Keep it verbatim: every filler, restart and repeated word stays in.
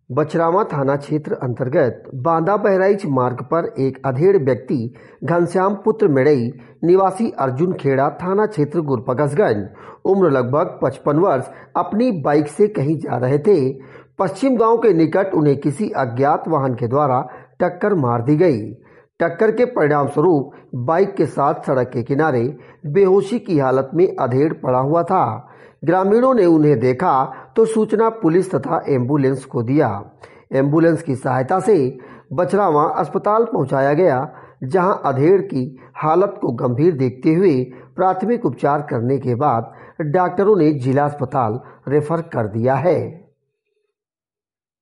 बछरावा थाना क्षेत्र अंतर्गत बांदा बहराइच मार्ग पर एक अधेड़ व्यक्ति घनश्याम पुत्र मेड़ई निवासी अर्जुन खेड़ा थाना क्षेत्र गुरपगसगंज उम्र लगभग पचपन वर्ष अपनी बाइक से कहीं जा रहे थे। पश्चिम गांव के निकट उन्हें किसी अज्ञात वाहन के द्वारा टक्कर मार दी गई। टक्कर के परिणाम स्वरूप बाइक के साथ सड़क के किनारे बेहोशी की हालत में अधेड़ पड़ा हुआ था। ग्रामीणों ने उन्हें देखा तो सूचना पुलिस तथा एम्बुलेंस को दिया। एम्बुलेंस की सहायता से बछरावा अस्पताल पहुंचाया गया, जहां अधेड़ की हालत को गंभीर देखते हुए प्राथमिक उपचार करने के बाद डॉक्टरों ने जिला अस्पताल रेफर कर दिया है।